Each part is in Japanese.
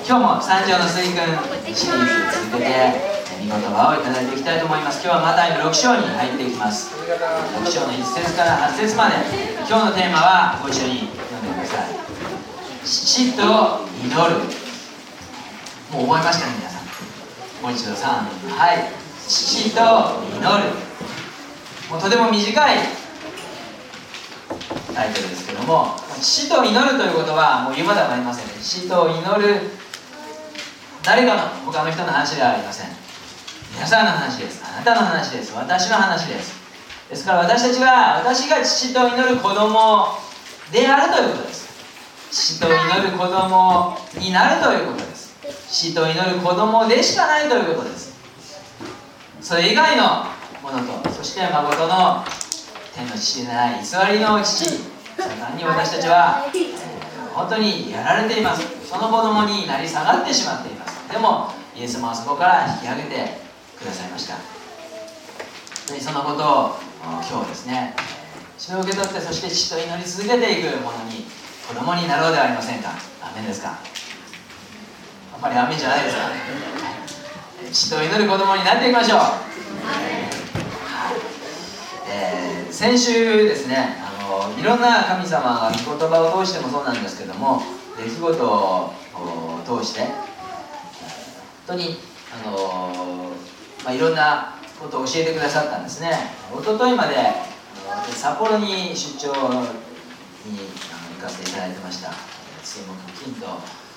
今日も三条の水訓シリーズ続けて御言葉をいただいていきたいと思います。今日はマタイの6章に入っていきます。6章の1節から8節まで。今日のテーマはご一緒に読んでください。父と祈る。もう覚えましたね、皆さん。もう一度3、はい。父と祈る。もうとても短いタイトルですけども、父と祈るということはもう言うまではありませんね。父と祈る、誰かの他の人の話ではありません。皆さんの話です。あなたの話です。私の話です。ですから私が父と祈る子供であるということです。父と祈る子供になるということです。父と祈る子供でしかないということです。それ以外のものと、そして誠の天の父でない偽りの父、サタンに私たちは、本当にやられています。その子供になり下がってしまっています。でもイエス様はそこから引き上げてくださいました。でそのことを今日ですね、それを受け取って、そして父と祈り続けていくものに、子供になろうではありませんか。アメンですか。やっぱりアメンじゃないですか。父と祈る子供になっていきましょう。先週ですね、いろんな神様が御言葉を通してもそうなんですけども、出来事を通して本当にいろんなことを教えてくださったんですね。一昨日まで札幌に出張に行かせていただいてました。水木金と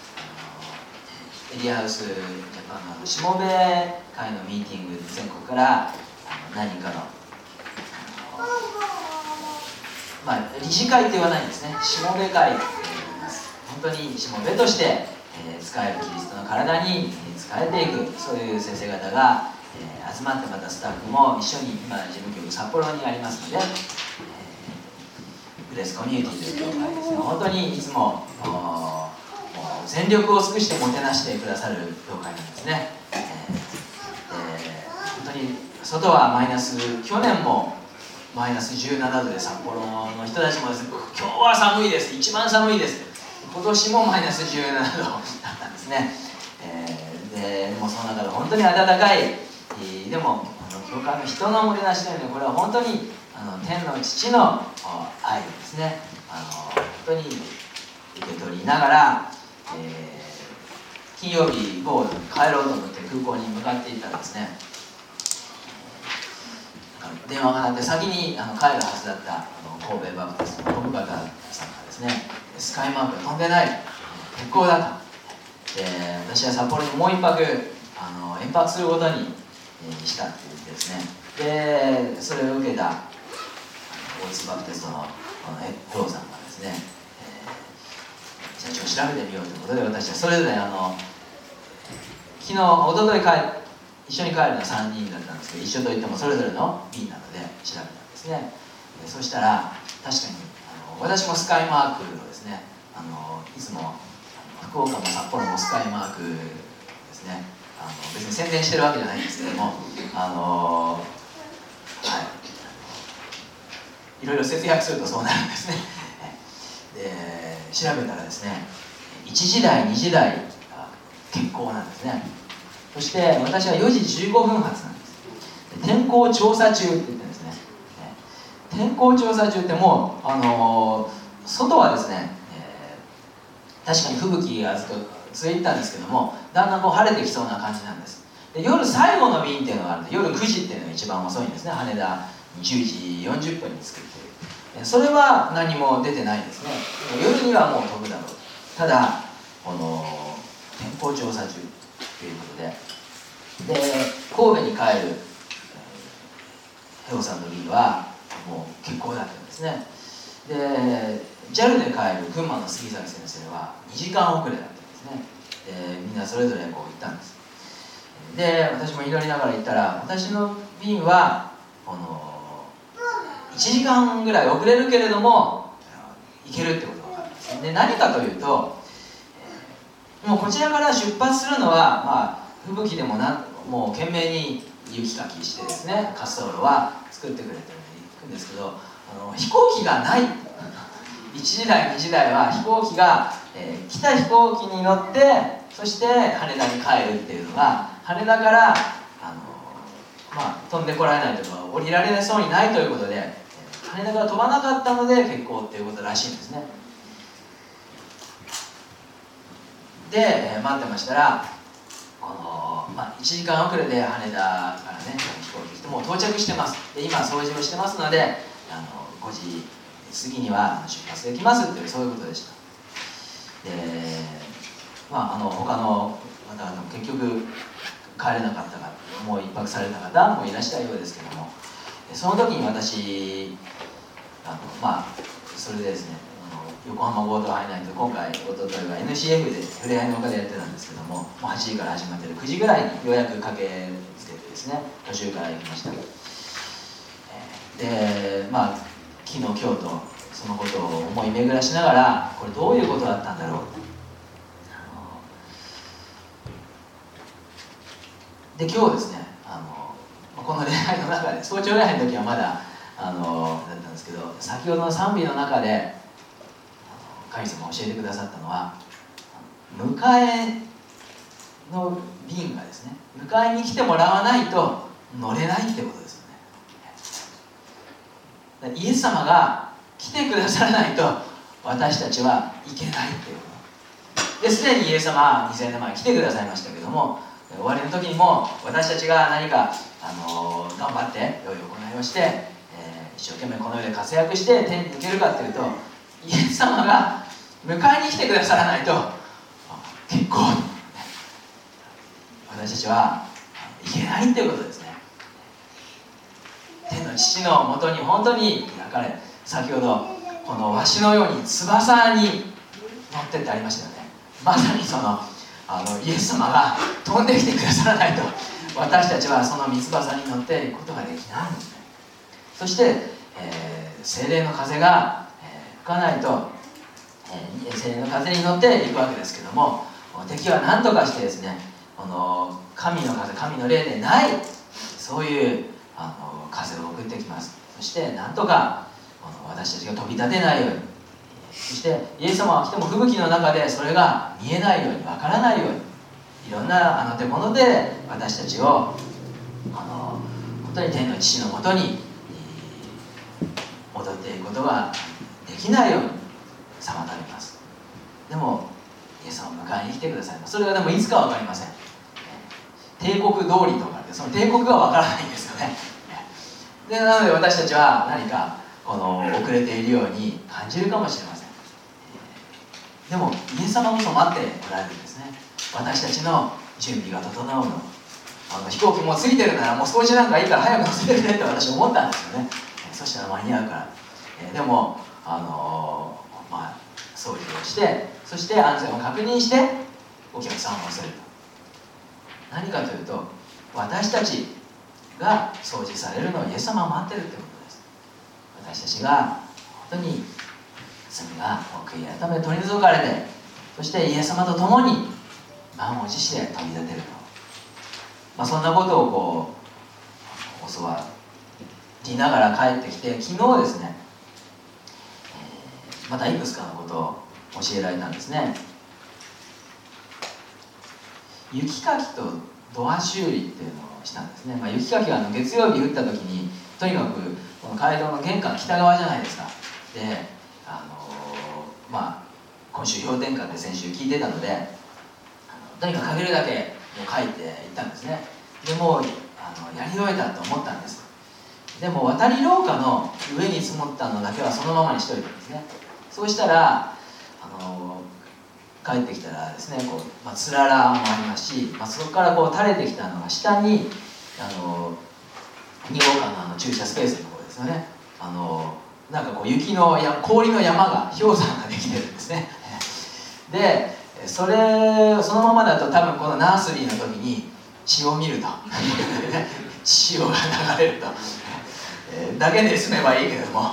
エリアハウスジャパンのしもべ会のミーティング、全国から何人かの理事会って言わないんですね。しもべ会と言います。本当にしもべとして、使えるキリストの体に使えていく、そういう先生方が、集まって、またスタッフも一緒に、今事務局札幌にありますので、グレースコミュニティという教会ですね。本当にいつも全力を尽くしてもてなしてくださる教会なんですね。本当に外はマイナス、去年もマイナス17度で札幌の人たちもですね、今日は寒いです、一番寒いです、今年もマイナス17度だったんですね。でもその中で本当に暖かい、でも教会の人のもてなしというのは、これは本当に天の父の愛ですね。本当に受け取りながら、金曜日午後に帰ろうと思って空港に向かっていったんですね。電話が鳴って、先に帰るはずだった神戸バプテストの小深田さんがですね、スカイマークが飛んでない、欠航だと。で私は札幌にもう一泊延泊することにしたって言ってですね、でそれを受けた大津バプテストのローさんがですね、社長調べてみようということで、私はそれぞれ昨日、おととい一緒に帰るのは3人だったんですけど、一緒といってもそれぞれの便なので調べたんですね。そしたら確かに私もスカイマークをですね、いつも福岡も札幌もスカイマークですね、別に宣伝してるわけじゃないんですけども、いろいろ節約するとそうなるんですね。で調べたらですね、1時台2時台が欠航なんですね。そして私は4時15分発なんです。天候調査中って言ってるんですね。天候調査中ってもう外はですね、確かに吹雪がずっと続いてたんですけども、だんだん晴れてきそうな感じなんです。で夜最後の便っていうのがあるんで、夜9時っていうのが一番遅いんですね。羽田10時40分に着くっていう、それは何も出てないですね。夜にはもう飛ぶだろう。ただ天候調査中ということで、神戸に帰るヘオさんの便はもう欠航だったんですね。で JAL で帰る群馬の杉崎先生は2時間遅れだったんですね。でみんなそれぞれ行ったんです。で私も祈りながら行ったら、私の便は1時間ぐらい遅れるけれども行けるってことが分かったんです。で何かというと、もうこちらから出発するのは、吹雪でももう懸命に雪かきしてですね、滑走路は作ってくれて行くんですけど、飛行機がない 1時台2時台は飛行機が、来た飛行機に乗ってそして羽田に帰るっていうのが、羽田から飛んでこられないとか降りられそうにないということで、羽田から飛ばなかったので欠航っていうことらしいんですね。で、待ってましたら1時間遅れで羽田からね飛行機来て、もう到着してます。で今掃除をしてますので5時過ぎには出発できますっていう、そういうことでした。で他の方々も結局帰れなかった方、もう一泊された方もいらっしゃるようですけども、その時に私それでですね、横浜合同ハイナイト、今回おとといは NCF でふれあいの丘でやってたんですけども、8時から始まってる9時ぐらいにようやく駆けつけてですね、途中から行きました。で昨日今日とそのことを思い巡らしながら、これどういうことだったんだろう。で今日ですね、この礼拝の中で、早朝礼拝の時はまだだったんですけど、先ほどの賛美の中で神様が教えてくださったのは、迎えの便がですね、迎えに来てもらわないと乗れないってことですよね。イエス様が来てくださらないと私たちは行けないっていうことですでにイエス様は2000年前来てくださいましたけども、終わりの時にも私たちが何か頑張って良い行いをして、一生懸命この世で活躍して天に行けるかっていうと、イエス様が迎えに来てくださらないと結構私たちは行けないっていうことですね。天の父のもとに本当に開かれ、先ほどこのわしのように翼に乗ってってありましたよね。まさにそのイエス様が飛んできてくださらないと私たちはその三翼に乗っていくことができないんですね。そして、聖霊の風が、吹かないと、聖霊の風に乗っていくわけですけども、敵は何とかしてですね、この神の風、神の霊でないそういう風を送ってきます。そして何とか私たちが飛び立てないように、そしてイエス様が来ても吹雪の中でそれが見えないように、わからないように、いろんな手物で私たちを本当に天の父のもとに戻っていくことができないように妨げます。でもイエス様を迎えに来てくださいます。それがでもいつかは分かりません。帝国通りとかでその帝国が分からないんですよね。でなので私たちは何か遅れているように感じるかもしれません。でもイエス様こそ待っておられるんですね。私たちの準備が整うの、飛行機もう過ぎてるならもう少しなんかいいから早く乗せてくれって私思ったんですよね。そしたら間に合うから。でも掃除をして、そして安全を確認してお客さんを乗せると。何かというと、私たちが掃除されるのをイエス様は待ってるってことです。私たちが本当に罪が悔い改め取り除かれて、そしてイエス様と共に満を持して飛び立てると、そんなことを教わりながら帰ってきて、昨日ですね、またいくつかのことを教えられたんですね。雪かきとドア修理っていうのをしたんですね。雪かきは月曜日降った時に、とにかくこの街道の玄関北側じゃないですか。で今週氷点下で先週聞いてたので、とにかくかけるだけ書いていったんですね。でもやり終えたと思ったんです。でも渡り廊下の上に積もったのだけはそのままにしといたんですね。そうしたら帰ってきたらですね、つららもありますし、そこから垂れてきたのが下に2号館の駐車スペースの方ですよね。なんか雪の氷の山が、氷山ができてるんですね。でそのままだと多分このナースリーの時に血を見ると血が流れるとだけで済めばいいけれども、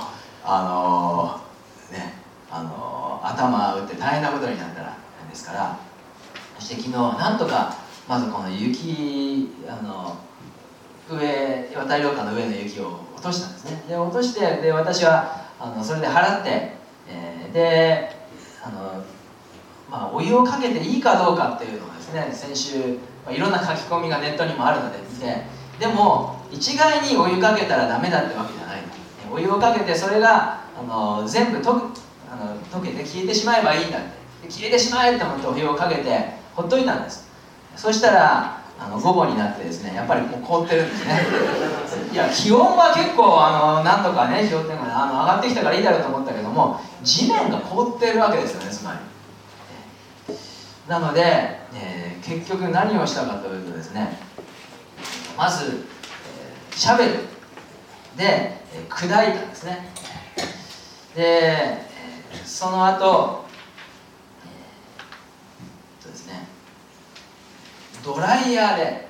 頭打って大変なことになったらですから、そして昨日なんとかまずこの雪渡り廊下の上の雪を落としたんですね。で落として、で私はそれで払って、 でお湯をかけていいかどうかっていうのをですね、先週、いろんな書き込みがネットにもあるので見て、でも一概にお湯かけたらダメだってわけじゃない。お湯をかけてそれが全部溶けて消えてしまえばいいんだって、消えてしまえと思ってお湯をかけてほっといたんです。そしたら午後になってですね、やっぱりもう凍ってるんですね。いや、気温は結構なんとかね、氷点下で上がってきたからいいだろうと思ったけども、地面が凍ってるわけですよね、つまり。なので、結局何をしたかというとですね、まず、シャベルで、砕いたんですね。で、その後、ですね、ドライヤーで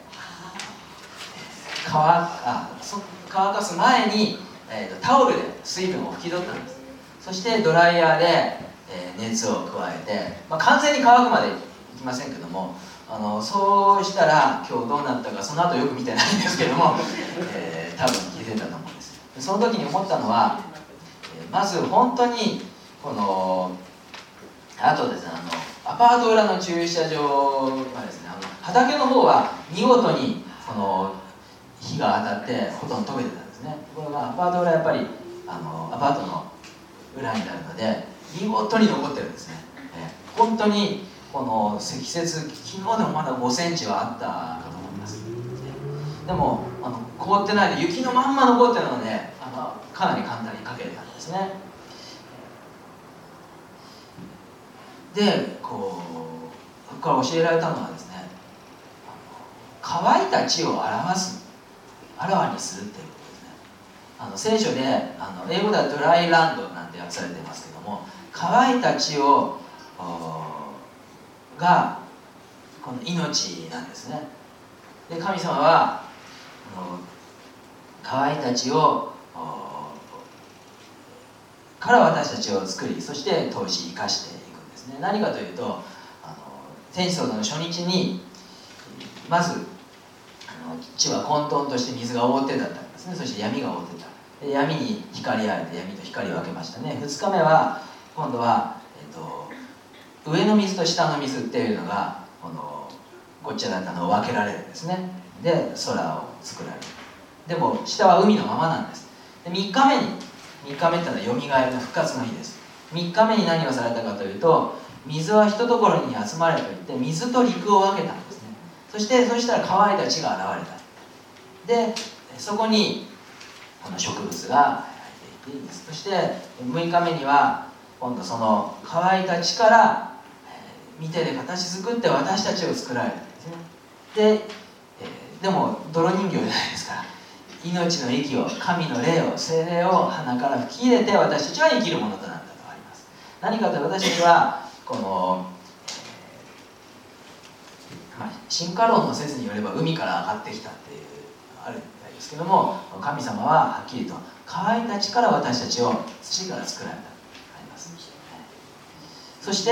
乾かす前に、タオルで水分を拭き取ったんです。そしてドライヤーで、熱を加えて、完全に乾くまでいきませんけども、そうしたら今日どうなったかその後よく見てないんですけども、多分気づいたと思うんです。その時に思ったのは、まず本当にあとですね、アパート裏の駐車場はですね、畑の方は見事に火が当たってほとんど溶けてたんですね。これがアパート裏やっぱりアパートの裏になるので見事に残ってるんですね。本当にこの積雪、昨日でもまだ5センチはあったかと思います。でも凍ってないで雪のまんま残ってるのでかなり簡単にかけれたんですね。でここから教えられたのはですね、乾いた地をあらわにするっていうことですね。聖書で英語ではドライランドなんて訳されていますけども、乾いた地をがこの命なんですね。で、神様は乾いた地をから私たちを作り、そして通し生かしていくんですね。何かというと、天地創造の初日にまず地は混沌として水が覆ってだったんですね。そして闇が覆ってた。で、闇に光ありで闇と光を分けましたね。2日目は今度は、上の水と下の水っていうのがごっちゃだったのを分けられるんですね。で、空を作られる。でも下は海のままなんです。で、3日目ってのはよみがえりの復活の日です。3日目に何をされたかというと、水は一ところに集まれと言って水と陸を分けたんですね。そしたら乾いた地が現れた。で、そこに植物が生えていていいです。そして6日目には今度その乾いた地から見てで形作って私たちを作られたんですね。でも泥人形じゃないですから、命の息を、神の霊を、聖霊を鼻から吹き入れて私たちは生きるものとなったとあります。何かというと、私たちはこの、進化論の説によれば海から上がってきたっていうあるみたいですけども、神様ははっきりと乾いた地から私たちを土から作られたとあります。そして、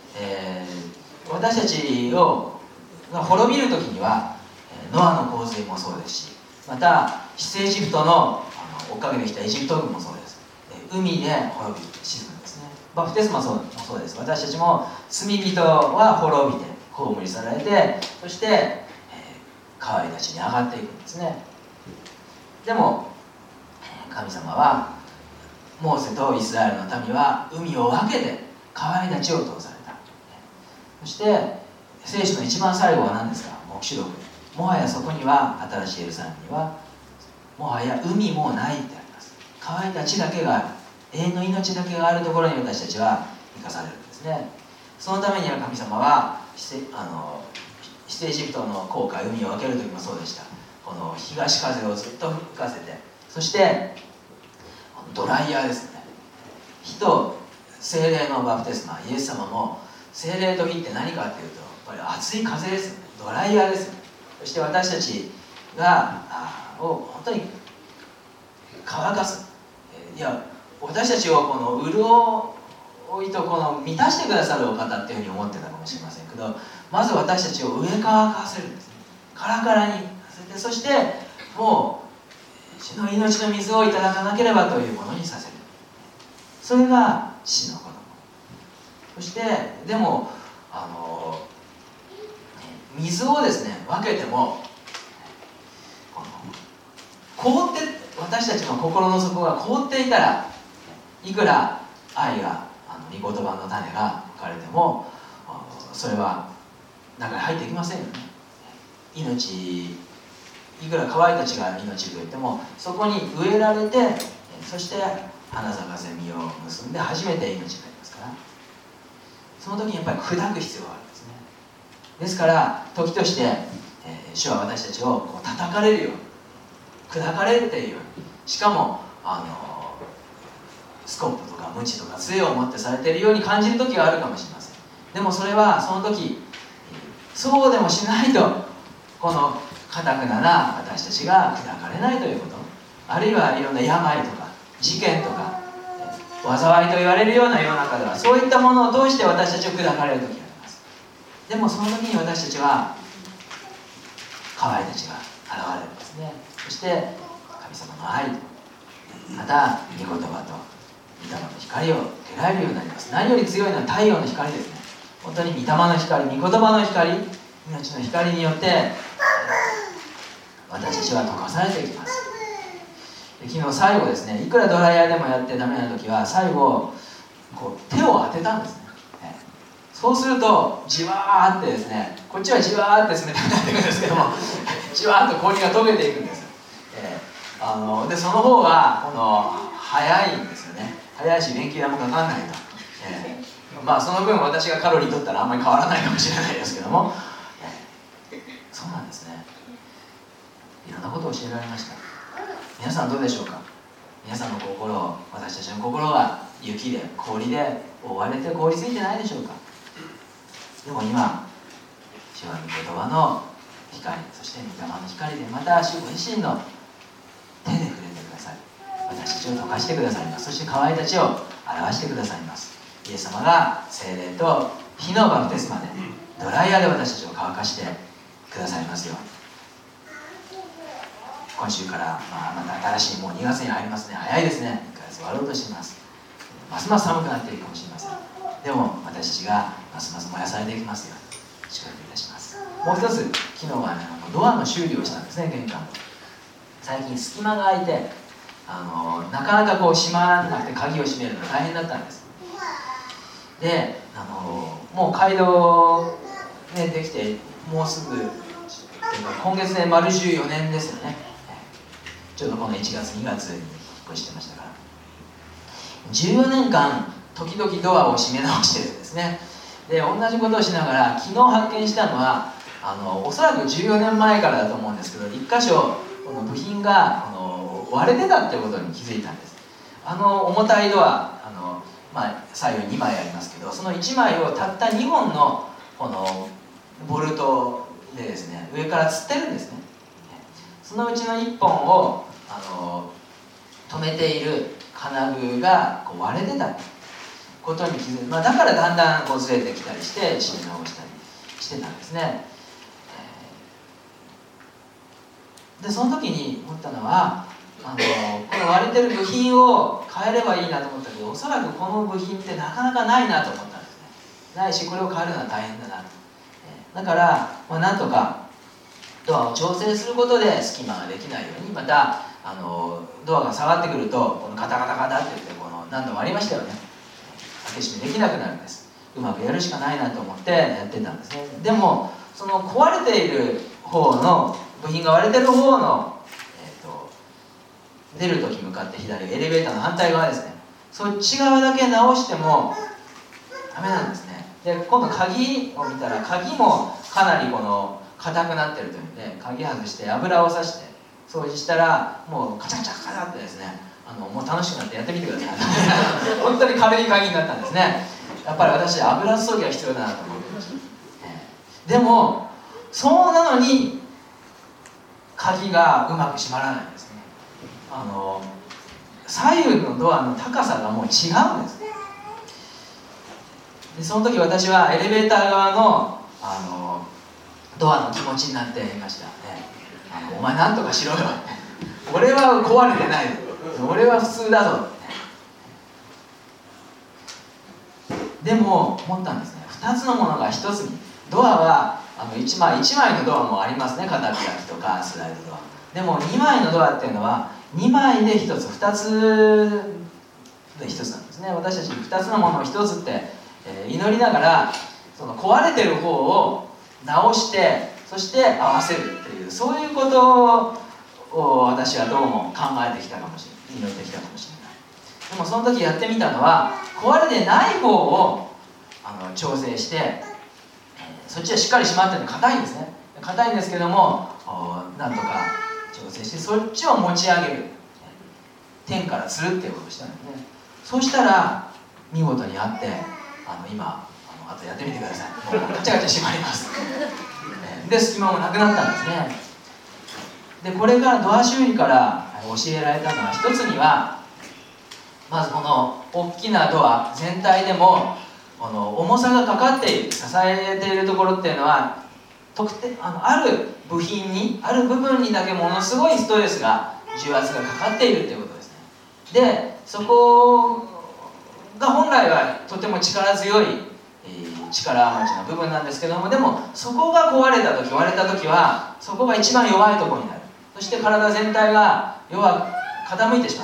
私たちが滅びる時にはノアの洪水もそうですし、また出エジプトの追っかけてきたエジプト軍もそうです。海で滅び沈むんですね。バプテスマもそうです。私たちも罪人は滅びて葬り去られて、そして、乾いた地に上がっていくんですね。でも神様はモーセとイスラエルの民は海を分けて乾いた地を通された。そして聖書の一番最後は何ですか？黙示録。もはやそこには、新しいエルサレムにはもはや海もないってあります。乾いた地だけがある、永遠の命だけがあるところに私たちは生かされるんですね。そのためには神様は出エジプトの航海、海を分ける時もそうでした。この東風をずっと吹かせて、そしてドライヤーですね。火と聖霊のバプテスマ、イエス様も聖霊と火って何かっていうと、やっぱり熱い風ですよね。ドライヤーですよね。そして私たちを本当に乾かす、私たちをこの潤いと満たしてくださるお方っていうふうに思ってたかもしれませんけど、まず私たちを上乾かせるんですね。カラカラに。そしてもう主の命の水をいただかなければというものにさせる。それが死の子供。 そしてでも水をですね分けても凍って私たちの心の底が凍っていたらいくら愛が御言葉の種がまかれてもそれは中に入っていきませんよね。命いくら乾いた地が命といってもそこに植えられてそして花咲かせ実を結んで初めて命になりますからその時にやっぱり砕く必要があるんですね。ですから時として、主は私たちをこう叩かれるように砕かれるというようにしかもスコップとか鞭とか杖を持ってされているように感じる時があるかもしれません。でもそれはその時そうでもしないとこの堅くなな私たちが砕かれないということ、あるいはいろんな病とか事件とか災いと言われるような世の中ではそういったものを通して私たちを砕かれる時があります。でもその時に私たちは乾いた血が現れるんですね。そして神様の愛とまた御言葉と御霊の光を得られるようになります。何より強いのは太陽の光ですね。本当に御霊の光、御言葉の光、命の光によって私たちは溶かされていきます。昨日最後ですね、いくらドライヤーでもやってダメな時は最後こう手を当てたんですね。そうするとじわーってですね、こっちはじわーって冷たくなっていくんですけどもじわーっと氷が溶けていくんです。でその方が早いんですよね。早いし電気代もかかんないと、まあその分私がカロリー取ったらあんまり変わらないかもしれないですけども、そうなんですね。いろんなことを教えられました。皆さんどうでしょうか。皆さんの心、私たちの心が雪で氷で覆われて凍りついてないでしょうか。でも今主は御言葉の光、そして御霊の光でまた主ご自身の手で触れてください。私たちを溶かしてくださいます。そして乾いた血を表してくださいます。イエス様が聖霊と火のバプテスマでドライヤーで私たちを乾かしてくださいますように。今週から、また新しいもう2月に入りますね。早いですね。1ヶ月終わろうとしています。ますます寒くなっているかもしれません。でも私たちがますます燃やされていきますように祝福いたします。もう一つ、昨日はね、ドアの修理をしたんですね。玄関の最近隙間が空いてなかなかこう閉まらなくて鍵を閉めるのが大変だったんです。でもう街道、ね、できてもうすぐ今月で丸14年ですよね。ちょうどこの1月2月に引っ越してましたから14年間時々ドアを閉め直してるんですね。で同じことをしながら昨日発見したのはおそらく14年前からだと思うんですけど1箇所この部品が割れてたってことに気づいたんです。重たいドア左右2枚ありますけどその1枚をたった2本のこのボルトでですね上から吊ってるんですね。そのうちの1本を止めている金具がこう割れてたことに気づいて、だからだんだんこうずれてきたりして締め直したりしてたんですね。でその時に思ったのはこの割れてる部品を変えればいいなと思ったけどおそらくこの部品ってなかなかないなと思ったんですね。ないしこれを変えるのは大変だなと、だから、なんとかドアを調整することで隙間ができないようにまたドアが下がってくるとこのカタカタカタって言って何度もありましたよね。開け閉めできなくなるんです。うまくやるしかないなと思ってやってたんですね。でもその壊れている方の部品が割れてる方の、出るとき向かって左エレベーターの反対側ですね。そっち側だけ直してもダメなんですね。で今度鍵を見たら鍵もかなり硬くなってるというんで鍵外して油をさして掃除したらもうカチャカチャカチャってですねもう楽しくなってやってみてください本当に軽い鍵になったんですね。やっぱり私油注ぎが必要だなと思ってました、でもそうなのに鍵がうまく閉まらないんですね。左右のドアの高さがもう違うんです。でその時私はエレベーター側の、ドアの気持ちになっていました、お前なんとかしろよ俺は壊れてない俺は普通だぞ。ででも思ったんですね。2つのものが1つに。ドアは1枚のドアもありますね。片開きとかスライドドア。でも2枚のドアっていうのは2枚で1つ、2つで1つなんですね。私たち2つのものを1つって、祈りながらその壊れてる方を直して、そして合わせるっていう、そういうことを私はどうも考えてきたかもしれない、祈ってきたかもしれない。でもその時やってみたのは、壊れてない方を調整して、そっちはしっかり締まってるので硬いんですね。硬いんですけども、なんとか調整してそっちを持ち上げる、天からつるっていうことをしたんですね。そうしたら見事にあって、今あとやってみてください。もうガチャガチャ締まりますで、隙間もなくなったんですね。で、これからドア修理から教えられたのは、一つにはまずこの大きなドア全体でも重さがかかっている、支えているところっていうのはある部品に、ある部分にだけものすごいストレスが、重圧がかかっているということですね。で、そこが本来はとても力強い、力持ちの部分なんですけども、でもそこが壊れた時、割れた時はそこが一番弱いところになる。そして体全体が傾いてしまっているんですね。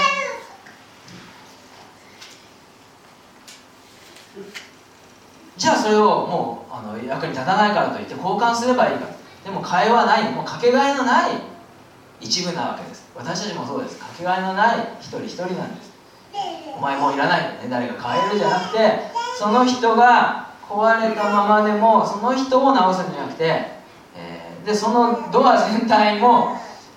じゃあそれをもう役に立たないからといって交換すればいいか。でも替えはない、もうかけがえのない一部なわけです。私たちもそうです。かけがえのない一人一人なんです。お前もういらないんだね、誰が変えるじゃなくて、その人が壊れたままでもその人を直すんじゃなくて、でそのドア全体も、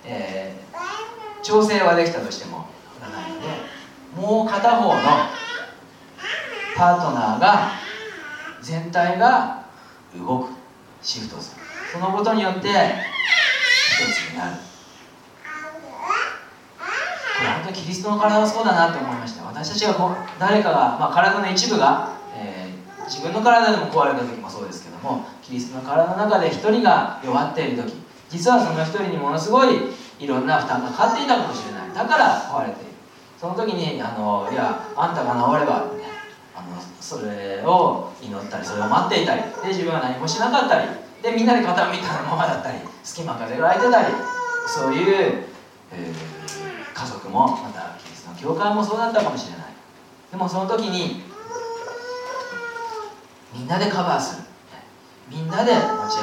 調整はできたとしてもならないので、もう片方のパートナーが全体が動く、シフトする、そのことによって一つになる。これ本当にキリストの体はそうだなと思いました。私たちが誰かが、体の一部が、自分の体でも壊れた時もそうですけども、キリストの体の中で一人が弱っている時、実はその一人にものすごいいろんな負担がかかっていたかもしれない。だから壊れている。その時にいやあんたが治れば、それを祈ったり、それを待っていたりで、自分は何もしなかったりで、みんなで傾いたままだったり、隙間風が空いてたり、そういう、家族もまたキリストの教会もそうだったかもしれない。でもその時にみんなでカバーする、みんなで持ち上がる、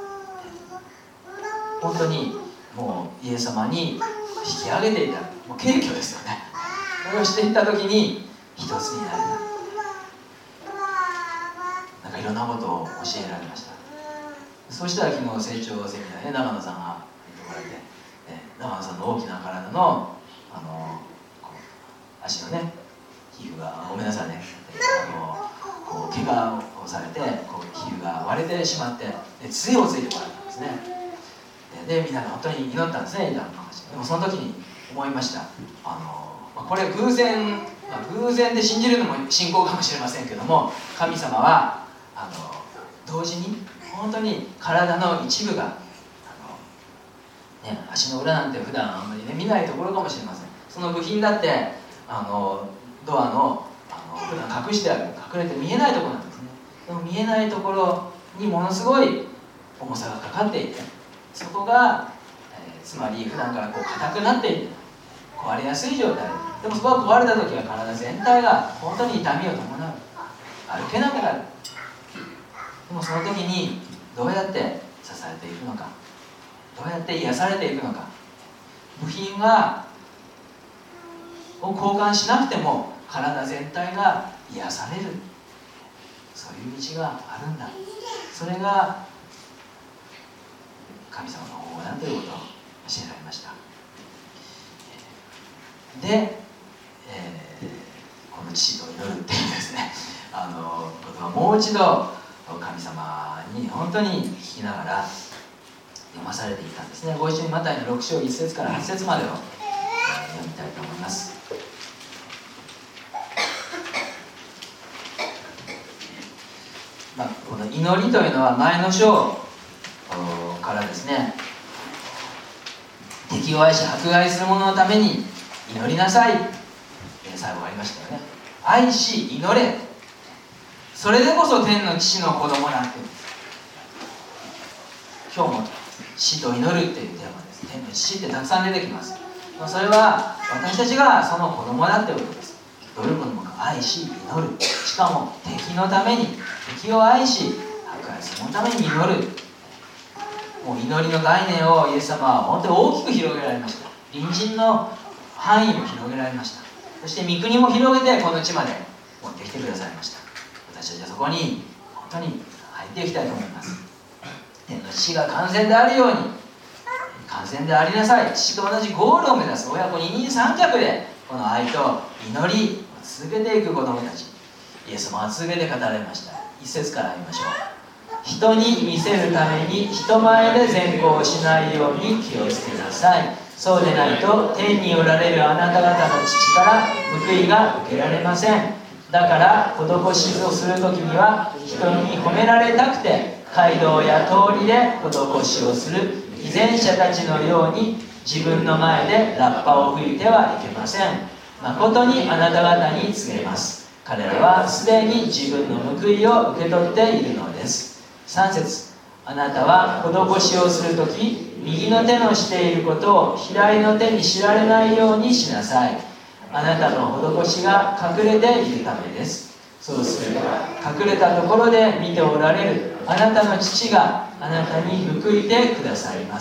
本当にもうイエス様に引き上げていた、もう謙虚ですよね。それをしていった時に一つになれた。なんかいろんなことを教えられました。そしたら昨日成長セミナーで長野さんが言ってもらって、長野さんの大きな体の足のね、皮膚がごめんなさいね、怪我をされて皮膚が割れてしまって、杖をついてもらったんですね。でみんなが本当に祈ったんですね。でもその時に思いました。これ偶然で信じるのも信仰かもしれませんけども、神様は同時に本当に体の一部が足の裏なんて普段あんまりね見ないところかもしれません。その部品だってドアの普段隠してある、隠れて見えないところなんですね。でも見えないところにものすごい重さがかかっていて、そこが、つまり普段から硬くなっていて壊れやすい状態でも、そこが壊れた時は体全体が本当に痛みを伴う、歩けなくなる。でもその時にどうやって支えていくのか、どうやって癒されていくのか、部品を交換しなくても体全体が癒される、そういう道があるんだ。それが神様の方法だということを教えられました。で、この父と祈るっていうですね、ことはもう一度神様に本当に聞きながら読まされていたんですね。ご一緒にマタイの6章1節から8節までを読みたいと思います。この祈りというのは前の章からですね、敵を愛し迫害する者のために祈りなさい、最後ありましたよね。愛し祈れ、 それでこそ天の父の子供だって。今日も死と祈るっていうテーマです。天の父ってたくさん出てきます。それは私たちがその子供だってことです。どういうこともか愛し祈る、しかも敵のために、敵を愛し迫害、そのために祈る。もう祈りの概念をイエス様は本当に大きく広げられました。隣人の範囲も広げられました。そして御国も広げてこの地まで持ってきてくださいました。私たちはそこに本当に入っていきたいと思います。天の父が完全であるように完全でありなさい。父と同じゴールを目指す親子二人三脚でこの愛と祈りを続けていく子供たち、イエス様は続けて語られました。一節から読みましょう。人に見せるために人前で善行をしないように気をつけなさい。そうでないと天におられるあなた方の父から報いが受けられません。だから施しをするときには人に褒められたくて街道や通りで施しをする偽善者たちのように自分の前でラッパを吹いてはいけません。誠にあなた方に告げます。彼らはすでに自分の報いを受け取っているのです。3節、あなたは施しをするとき右の手のしていることを左の手に知られないようにしなさい。あなたの施しが隠れているためです。そうすれば隠れたところで見ておられるあなたの父があなたに報いてくださいます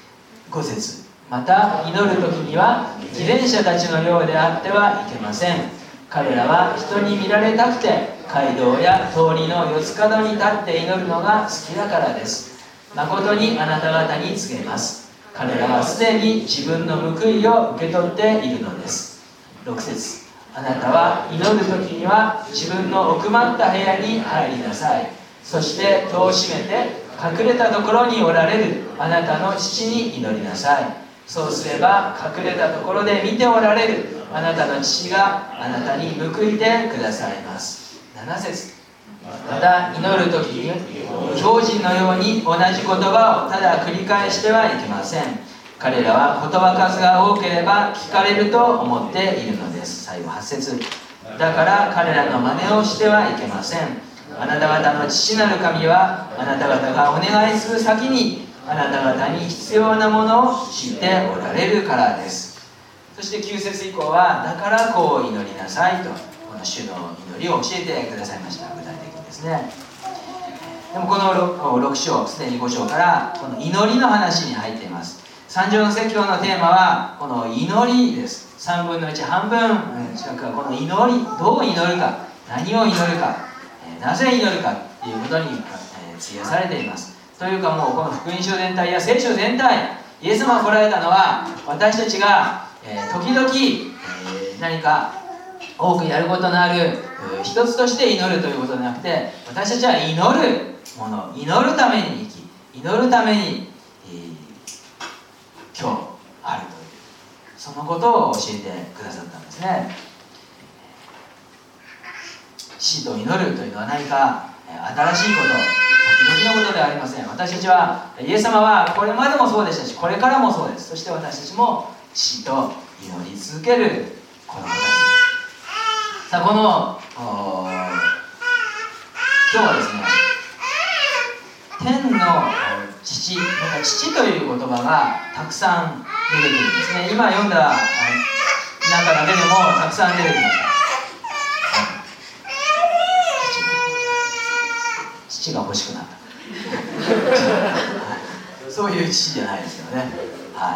。5節、また祈るときには偽善者たちのようであってはいけません。彼らは人に見られたくて街道や通りの四つ角に立って祈るのが好きだからです。誠にあなた方に告げます。彼らはすでに自分の報いを受け取っているのです。6節、あなたは祈るときには自分の奥まった部屋に入りなさい。そして戸を閉めて隠れたところにおられるあなたの父に祈りなさい。そうすれば隠れたところで見ておられるあなたの父があなたに報いてくださいます。7節、また祈るときに狂人のように同じ言葉をただ繰り返してはいけません。彼らは言葉数が多ければ聞かれると思っているのです。最後8節、だから彼らの真似をしてはいけません。あなた方の父なる神はあなた方がお願いする先にあなた方に必要なものを知っておられるからです。そして9節以降はだからこう祈りなさいとこの主の祈りを教えてくださいました。具体的にですね。でもこの 6章、すでに5章からこの祈りの話に入っています。三条の説教のテーマはこの祈りです。3分の1、半分近くはこの祈り、どう祈るか、何を祈るか、なぜ祈るかということに費やされています。というかもうこの福音書全体や聖書全体、イエス様が来られたのは私たちが時々何か多くやることのある一つとして祈るということではなくて、私たちは祈るもの、祈るために生き、祈るために今日あるという、そのことを教えてくださったんですね。死と祈るというのは何か新しいこと、時々のことではありません。私たちはイエス様はこれまでもそうでしたし、これからもそうです。そして私たちも死と祈り続ける子供たちです。さあこの今日はですね、天の父、また父という言葉がたくさん出てくるんですね。今読んだ中だけでもたくさん出てきました。父が欲しくなったそういう父じゃないですよね。はい、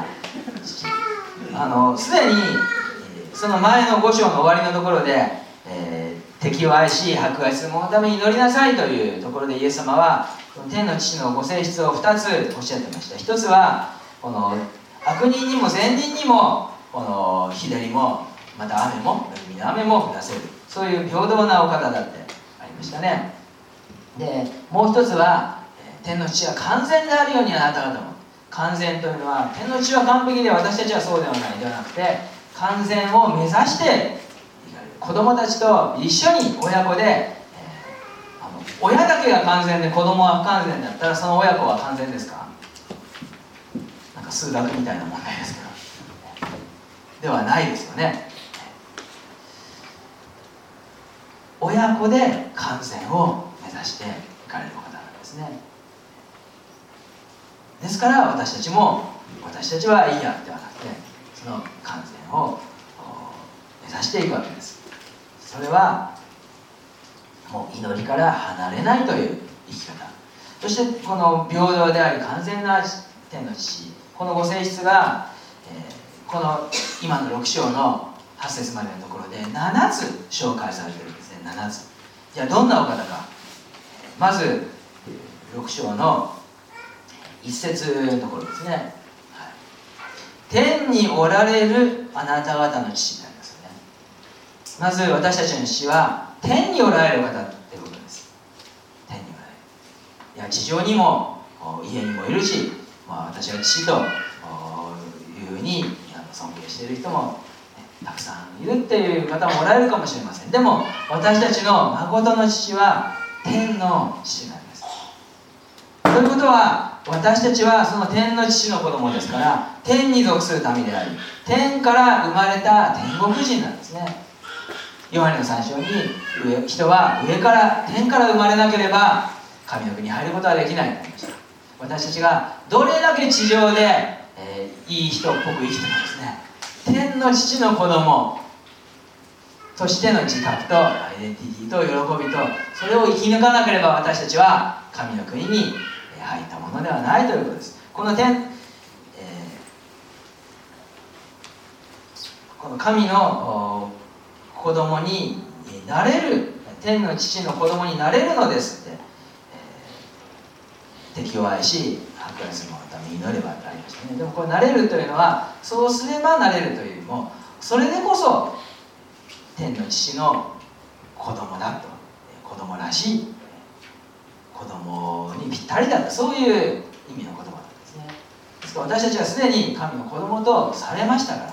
父すでにその前の5章の終わりのところで、敵を愛し迫害する者のために祈りなさいというところでイエス様は天の父のご性質を2つおっしゃってました。1つはこの悪人にも善人にもこの日照りもまた雨も恵みの雨も降らせる、そういう平等なお方だってありましたね。でもう一つは天の父は完全であるようにあなた方も。完全というのは天の父は完璧で私たちはそうではないではなくて、完全を目指して子供たちと一緒に親子で、親だけが完全で子供は不完全だったらその親子は完全ですか？なんか数学みたいな問題ですけどではないですよね。 親子で完全を目指していかれるお方なんですね。ですから私たちはいいやではなくて、その完全を目指していくわけです。それはもう祈りから離れないという生き方、そしてこの平等であり完全な天の父、このご性質が、この今の6章の8節までのところで7つ紹介されているんですね。7つ。じゃあどんなお方か。まず6章の1節のところですね、はい、天におられるあなた方の父になりますよね。まず私たちの父は天におられる方ということです。天におられる。いや地上にも家にもいるし、私は父というふうに尊敬している人も、たくさんいるっていう方もおられるかもしれません。でも私たちの誠の父は天の父になります。ということは私たちはその天の父の子供ですから、天に属する民であり、天から生まれた天国人なんですね。ヨハネの3章に人は天から生まれなければ神の国に入ることはできないと言いました。私たちがどれだけ地上で、いい人っぽく生きてもですね、天の父の子供としての自覚とアイデンティティと喜びと、それを生き抜かなければ私たちは神の国に入ったものではないということです。このこの神の子供になれる、天の父の子供になれるのですって、敵を愛し迫害する者のために祈ればとありましたね。でもこれなれるというのは、そうすればなれるというよりも、それでこそ天の父の子供だと、子供らしい、子供にぴったりだと、そういう意味の言葉なんですね。ですから私たちはすでに神の子供とされましたから、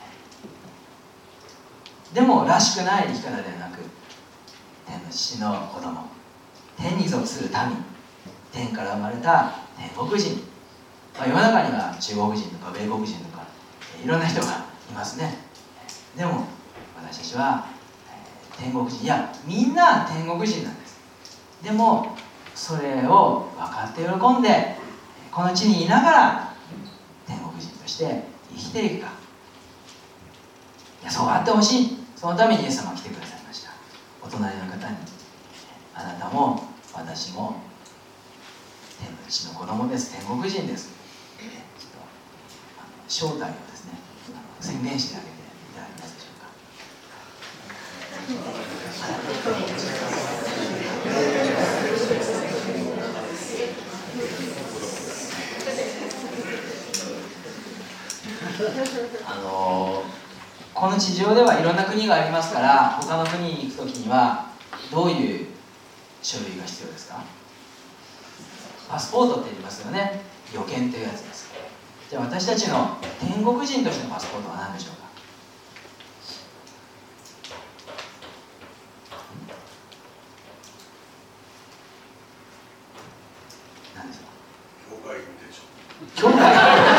でもらしくない生き方ではなく、天の父の子供、天に属する民、天から生まれた天国人、世の中には中国人とか米国人とかいろんな人がいますね。でも私たちは天国人、いやみんな天国人なんです。でもそれを分かって喜んでこの地にいながら天国人として生きていくか。いやそうあってほしい。そのためにイエス様が来てくださいました。お隣の方に、あなたも私も天の父の子供です、天国人です、正体をですね宣言してあげていただけますでしょうか。この地上ではいろんな国がありますから、他の国に行くときにはどういう書類が必要ですか？パスポートって言いますよね。旅券というやつです。じゃあ私たちの天国人としてのパスポートは何でしょうか？何ですか？教会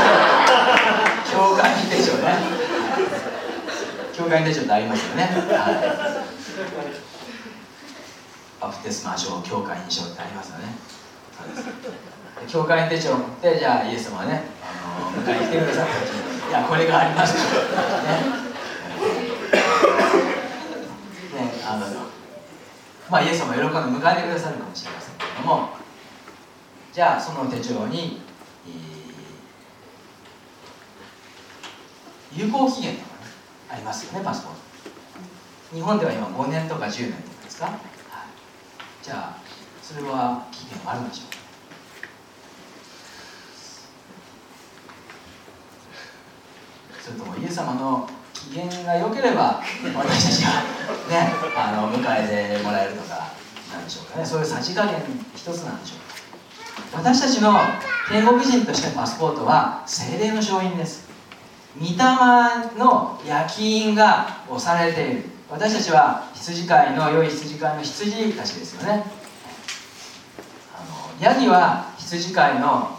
員手帳ね。教会員手帳ってありますよね。バプテスマ書、教会員書ってありますよね。教会員手帳を持って、じゃあイエス様はね、迎えに来てください。いや、これがありますからね。イエス様は喜んで迎えてくださるかもしれませんけれども、じゃあその手帳に有効期限とか、ね、ありますよね、パスポート。日本では今5年とか10年とかですか、はい、じゃあそれは期限はあるんでしょうか。それともイエス様の機嫌が良ければ私たちがね迎えてもらえるとかなんでしょうかね。そういうさじ加減一つなんでしょうか。私たちの天国人としてのパスポートは聖霊の証印です。御霊の焼き印が押されている。私たちは羊飼いの良い羊飼いの羊たちですよね。ヤギは羊飼いの、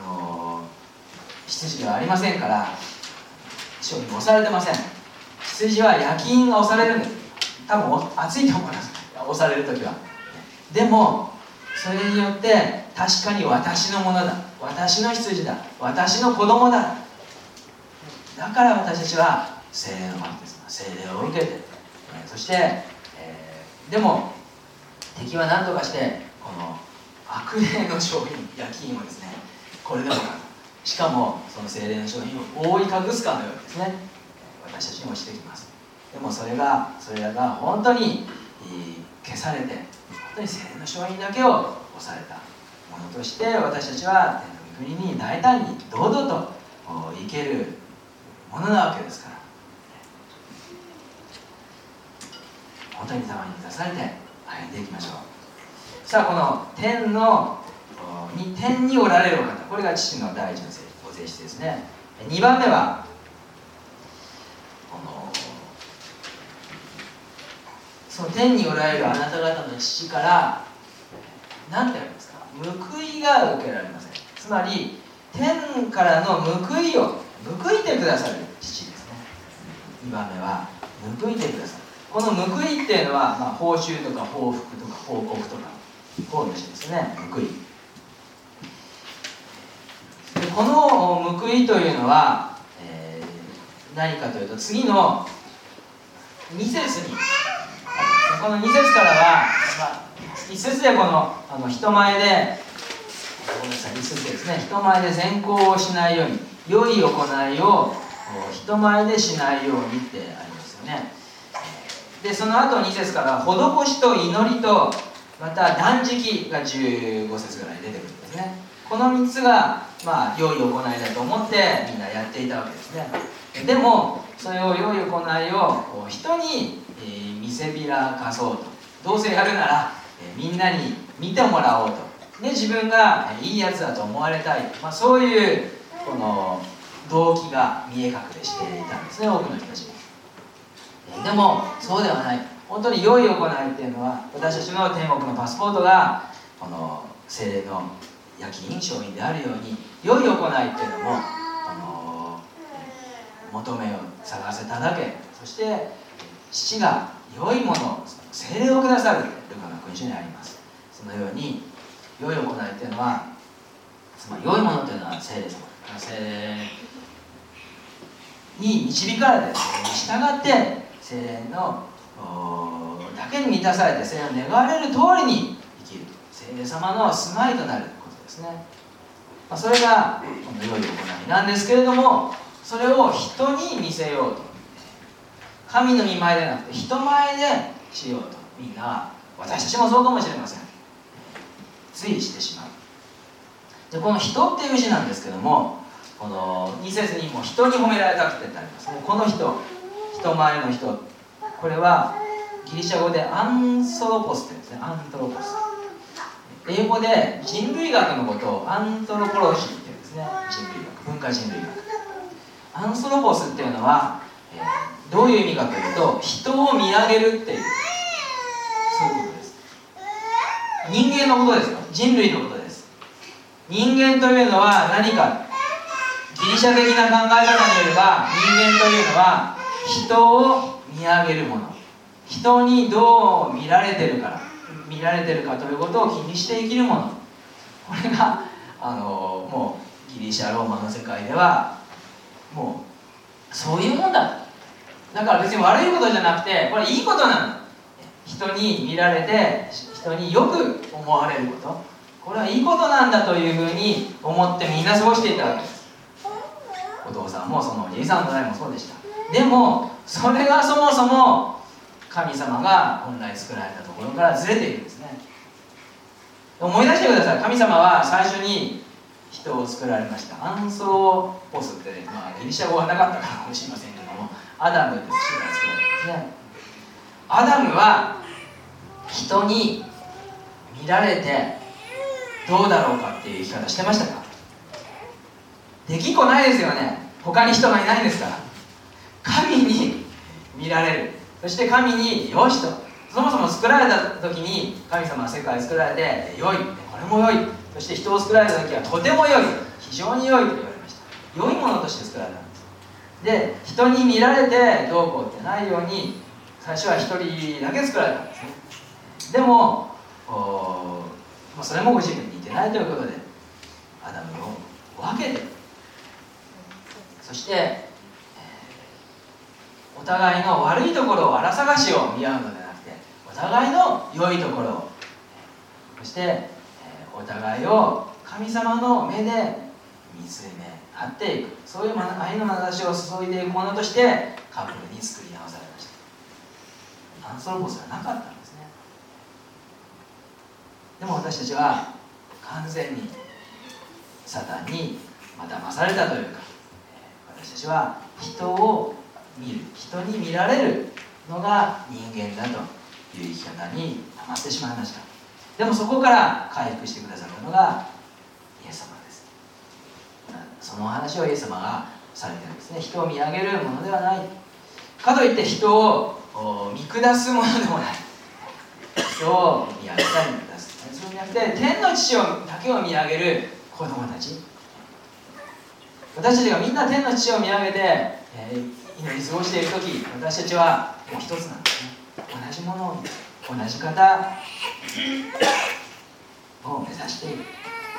羊ではありませんから証印が押されてません。羊は焼き印が押されるんです。 多分熱いと思います、押される時は。でもそれによって確かに私のものだ、私の羊だ、私の子供だ、だから私たちは聖霊のバプテスマ、聖霊を受けて、そして、でも敵は何とかしてこの悪霊の商品、焼き芋ですね、これでもかと、しかもその聖霊の商品を覆い隠すかのようにですね、私たちに落ちてきます。でもそれらが本当に消されて、本当に聖霊の商品だけを押されたものとして、私たちは天の御国に大胆に堂々と生けるものなわけですから、本当にたまに満たされて歩んでいきましょう。さあ、この天におられるお方、これが父の第一のご性質ですね。2番目はその天におられるあなた方の父から何てありますか、報いが受けられません。つまり天からの報いてくださる父ですね。2番目は報いてくださる。この報いっていうのは、報酬とか報復とか報告とか報の字ですね。報いで、この報いというのは、何かというと、次の2節に、この2節からは、1節でこの人前で、1節でですね、人前で善行をしないように、良い行いを人前でしないようにってありますよね。でその後2節から施しと祈りとまた断食が15節ぐらい出てくるんですね。この3つが良い行いだと思ってみんなやっていたわけですね。でもそれを良い行いを人に見せびらかそうと、どうせやるならみんなに見てもらおうと、で自分がいいやつだと思われたい、そういうこの動機が見え隠れしていたんですね、多くの人たち。でもそうではない。本当に良い行いっていうのは、私たちの天国のパスポートがこの聖霊の焼き印商品であるように、良い行いっていうのも求めを探せただけ、そして父が良いものを聖霊をくださるルカの福音書にあります。そのように良い行いっていうのは、つまり良いものっていうのは聖霊様、聖霊に導かれて、聖霊に従って聖霊のだけに満たされて、聖霊の願われる通りに生きる、聖霊様の住まいとなることですね。それがこの良い行いなんですけれども、それを人に見せようと、神の御前でなくて人前でしようと、みんな、私たちもそうかもしれません、ついしてしまう。でこの人っていう字なんですけども、この2節にも人に褒められたくてってあります。この人前の人、これはギリシャ語でアンソロポスって言うんですね。アントロポス、英語で人類学のことをアントロポロジーって言うんですね。人類学、文化人類学。アンソロポスっていうのは、どういう意味かというと、人を見上げるっていう、そういうことです。人間のことですよ。人類のことです。人間というのは何か、ギリシャ的な考え方によれば、人間というのは人を見上げるもの、人にどう見られてるかということを気にして生きるもの、これがもうギリシャローマの世界ではもうそういうもんだ。だから別に悪いことじゃなくて、これいいことなの。人に見られて人によく思われること、これはいいことなんだというふうに思ってみんな過ごしていたわけです。お父さんもそのおじいさんの代もそうでした。でもそれがそもそも神様が本来作られたところからずれているんですね。思い出してください。神様は最初に人を作られました。アンソロポスって、ギリシャ語はなかったかもしれませんけども、アダムって土から作られたんですね。アダムは人に見られてどうだろうかっていう生き方してましたか？できっこないですよね。他に人がいないんですから。神に見られる、そして神によしと、そもそも作られた時に神様は世界を作られて良い、これも良い、そして人を作られた時はとても良い、非常に良いと言われました。良いものとして作られたんです。で、人に見られてどうこうってないように最初は一人だけ作られたんですね。でもそれもご自分に似てないということでアダムを分けて、そして、お互いの悪いところを荒探しを見合うのではなくて、お互いの良いところを、そして、お互いを神様の目で見つめ合っていく、そういう愛の眼差しを注いでいくものとしてカップルに作り直されました。アンソロポスはなかったんですね。でも私たちは完全にサタンに騙されたというか、私たちは人を見る、人に見られるのが人間だという生き方にはまってしまいました。でもそこから回復してくださったのがイエス様です。そのお話をイエス様がされているんですね。人を見上げるものではない、かといって人を見下すものでもない、人を見上げたり見下す、そうじゃなくて天の父だけを見上げる子供たち、私たちがみんな天の父を見上げて、祈り過ごしているとき、私たちはもう一つなんですね。同じものを見る、同じ方を目指している。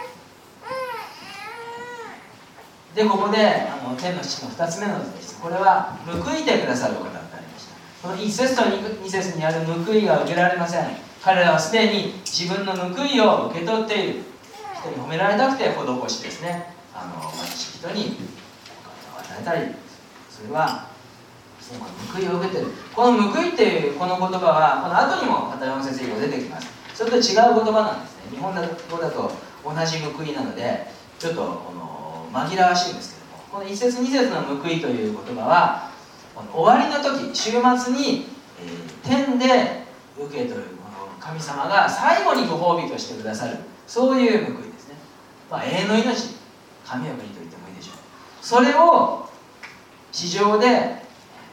でここで天の父の2つ目の図です。これは報いてくださるお方とありました。この1節と2節にある報いが受けられません。彼らはすでに自分の報いを受け取っている。人に褒められたくて施しですね、貧しい人にお金を与えたり、それは報いを受けている。この報いっていうこの言葉はこの後にもまた4節以降出てきます。それと違う言葉なんですね。日本語だと同じ報いなのでちょっと紛らわしいんですけども、この1節2節の報いという言葉は終わりの時、週末に、天で受け取る神様が最後にご褒美としてくださる、そういう報いですね。永遠の命、神の国と言ってもいいでしょう。それを地上で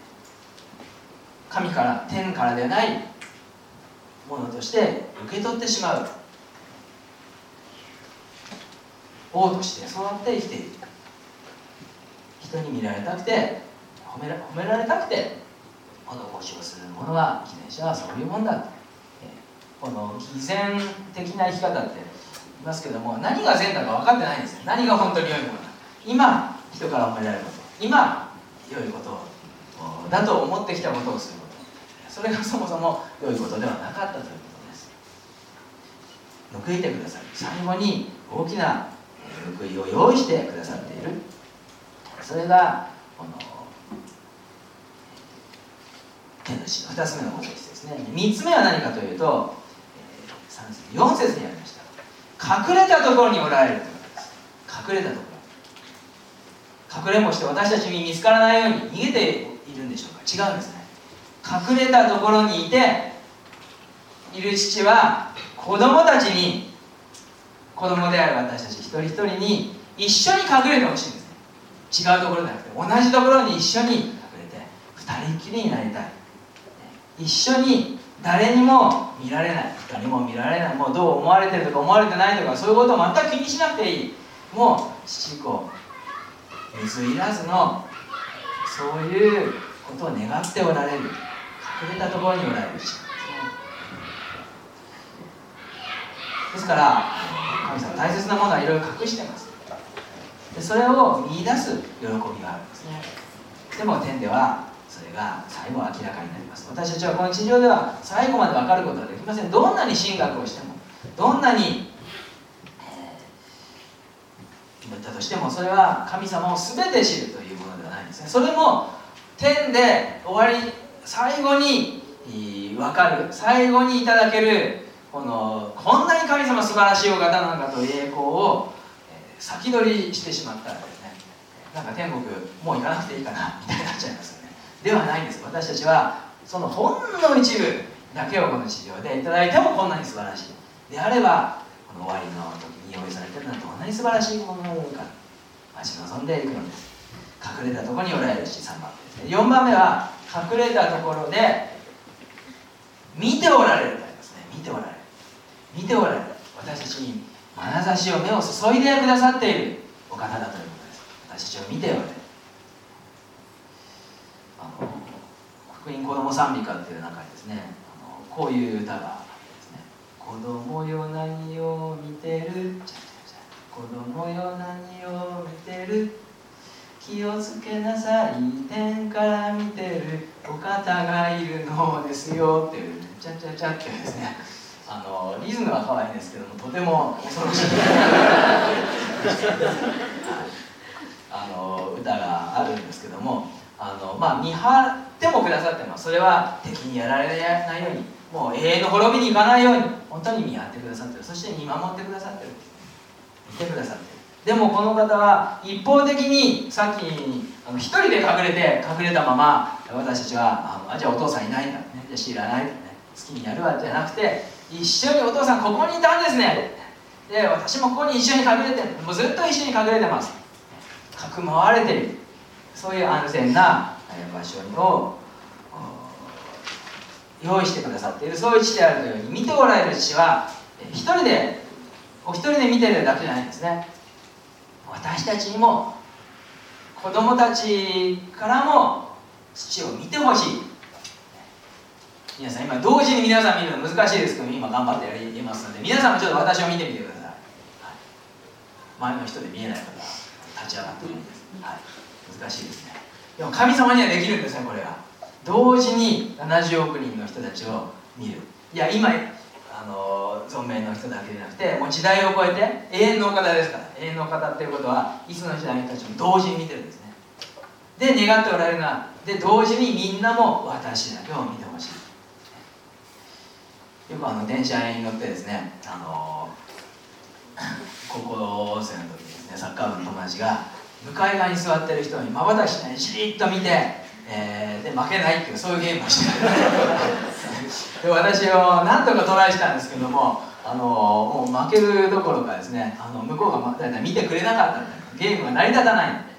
神から、天からでないものとして受け取ってしまう、王としてそうやって生きている。人に見られたくて褒められたくて施しをする者は、記念者はそういうもんだと。この偽善的な生き方って言いますけども、何が善だか分かってないんですよ。何が本当に良いものか、今人から褒められること、今良いことだと思ってきたことをすること、それがそもそも良いことではなかったということです。報いてくださる、最後に大きな報いを用意してくださっている。それがこの天の父の2つ目のことですね。3つ目は何かというと、3節4節にありました、隠れたところにおられるということです。隠れたところ、隠れもして私たちに見つからないように逃げているんでしょうか。違うんですね。隠れたところにいている父は子供たちに、子供である私たち一人一人に一緒に隠れてほしいんですね。違うところじゃなくて同じところに一緒に隠れて二人きりになりたい。一緒に誰にも見られない、誰にも見られない、もうどう思われてるとか思われてないとか、そういうことを全く気にしなくていい、もう父子水入らずの、そういうことを願っておられる、隠れたところにおられる父ですね。ですから神様大切なものはいろいろ隠しています。でそれを見出す喜びがあるんですね。でも天ではそれが最後は明らかになります。私たちはこの地上では最後まで分かることはできません。どんなに神学をしても、どんなに、祈ったとしても、それは神様を全て知るというものではないんですね。それも天で終わり、最後に分かる、最後にいただける、こんなに神様素晴らしいお方なのかという栄光を先取りしてしまったらですね、なんか天国もう行かなくていいかなみたいになっちゃいますよね。ではないんです。私たちはそのほんの一部だけをこの地上でいただいてもこんなに素晴らしいであれば、この終わりの時に用意されているのはどんなに素晴らしいものなのか待ち望んでいくのです。隠れたところにおられるし、3番目ですね。4番目は隠れたところで見ておられるとありますね。見ておられる、見ておられる、私たちに眼差しを、目を注いでくださっているお方だということです。私たちを見ておられる。隠福音子供賛美歌っていう中にですね、こういう歌があるんですね。子供よ何を見てる、子供よ何を見てる、気をつけなさい天から見てるお方がいるのですよっていう、チャチャチャっていうですね、リズムは可愛いんですけども、とても恐ろしい歌があるんですけども、見張ってもくださってます。それは敵にやられないように、もう永遠の滅びに行かないように本当に見張ってくださってる。そして見守ってくださってる、見てくださってる。でもこの方は一方的にさっき一人で隠れたまま、私たちはじゃあお父さんいないんだ、ね、じゃあ知らない、ね、好きにやるわじゃなくて、一緒にお父さんここにいたんですね、で私もここに一緒に隠れてる、もうずっと一緒に隠れてます、かくまわれている、そういう安全な場所を用意してくださっている、そういう父であるというように、見ておられる父はお一人で見てるだけじゃないんですね。私たちにも子供たちからも父を見てほしい。皆さん、今同時に皆さん見るの難しいですけど、今頑張ってやりますので、皆さんもちょっと私を見てみてください。はい、前の人で見えない方は立ち上がってもいいです、はい、難しいですね。でも神様にはできるんですね。これが同時に70億人の人たちを見る。いや、今存命の人だけじゃなくて、もう時代を超えて永遠のお方ですから。永遠のお方っていうことはいつの時代の人たちも同時に見てるんですね。で願っておられるのは、で同時にみんなも私だけを見てほしい。よく電車に乗ってですね、高校生の時にですね、サッカー部の友達が向かい側に座ってる人にまばたきしないでじーっと見て、で負けないっていう、そういうゲームをしてるで私を何とかトライしたんですけども、もう負けるどころかですね、向こうがだいたい見てくれなかったんで、ゲームが成り立たないんで、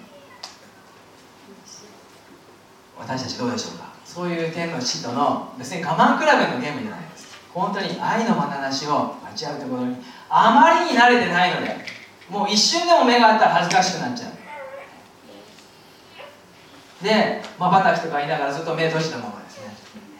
私たちどうでしょうか。そういう天の父との別に我慢比べのゲームじゃないです。本当に愛のまなざしを待ち合うところにあまりに慣れてないので、もう一瞬でも目があったら恥ずかしくなっちゃう。でまばたきとか言いながらずっと目閉じたままですね。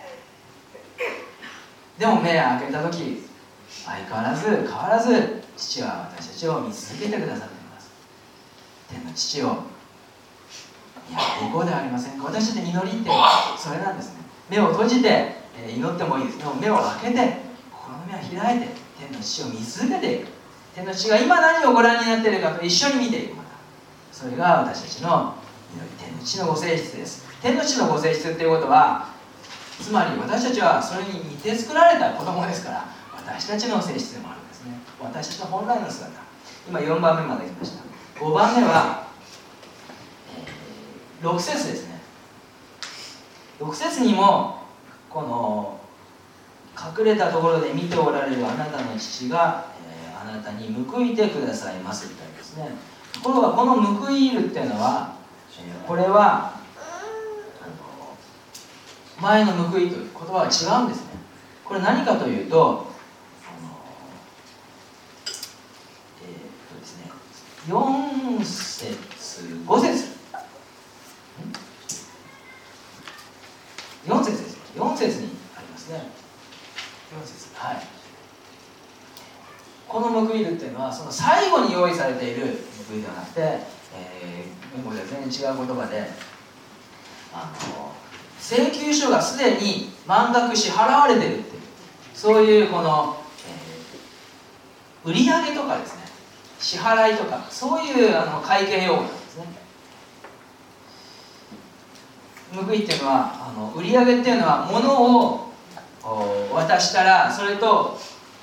でも目を開けた時、相変わらず父は私たちを見続けてくださっています。天の父を、いや栄光ではありませんか。私たち祈りってそれなんですね。目を閉じて祈ってもいいです。でも目を開けて、心の目を開いて天の父を見続けていく。天の父が今何をご覧になっているかと一緒に見ていく。それが私たちの祈り、天の父のご性質です。天の父のご性質っていうことは、つまり私たちはそれに似て作られた子供ですから、私たちの性質でもあるんですね。私たちの本来の姿。今4番目まで来ました。5番目は、6節ですね。6節にもこの隠れたところで見ておられるあなたの父が、あなたに報いてくださいますみたいですね。ところがこの報いるっていうのは、これは前の報いという言葉は違うんですね。これ何かというと、ですね、4節5節4節です。4節にありますね。4節、はい。この報いるっていうのはその最後に用意されている報いではなくて、これは全然違う言葉で、請求書がすでに満額支払われているっていう、そういうこの、売上とかですね、支払いとか、そういう会計用語なんですね。報いっていうのは売上っていうのは物を渡したらそれと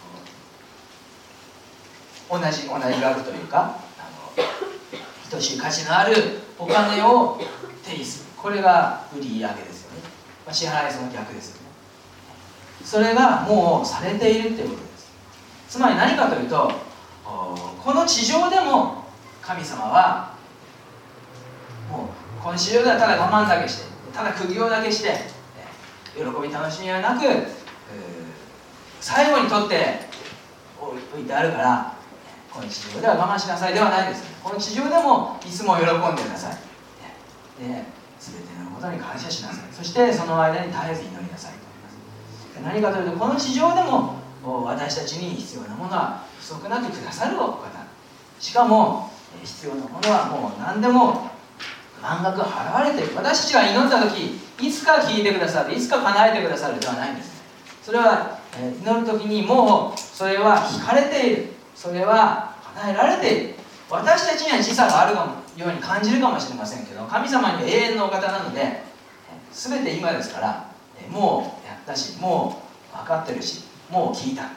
同じ額というか等しい価値のあるお金を手にする、これが売上ですよね。支払いその逆ですよね。それがもうされているっていうことです。つまり何かというと、この地上でも神様はもうこの地上ではただ我慢だけして、ただ苦行だけして喜び楽しみはなく、最後にとって置いてあるから、この地上では我慢しなさいではないです。この地上でもいつも喜んでください。で全てのことに感謝しなさい。そしてその間に絶えず祈りなさいと言います。何かというと、この地上でも私たちに必要なものは不足なくくださるお方。しかも必要なものはもう何でも満額払われている。私たちが祈った時、いつか聞いてくださる、いつか叶えてくださるではないんです。それは祈る時にもうそれは引かれている、それは叶えられている。私たちには時差があるように感じるかもしれませんけど、神様には永遠のお方なので、全て今ですから、もうやったし、もう分かってるし、もう聞いた。